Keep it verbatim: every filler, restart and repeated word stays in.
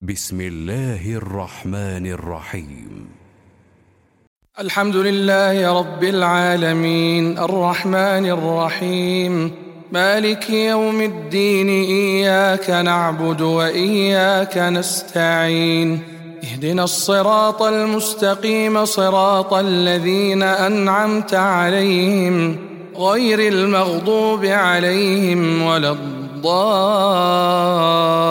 بسم الله الرحمن الرحيم. الحمد لله رب العالمين الرحمن الرحيم مالك يوم الدين، إياك نعبد وإياك نستعين، اهدنا الصراط المستقيم صراط الذين أنعمت عليهم غير المغضوب عليهم ولا الضالين.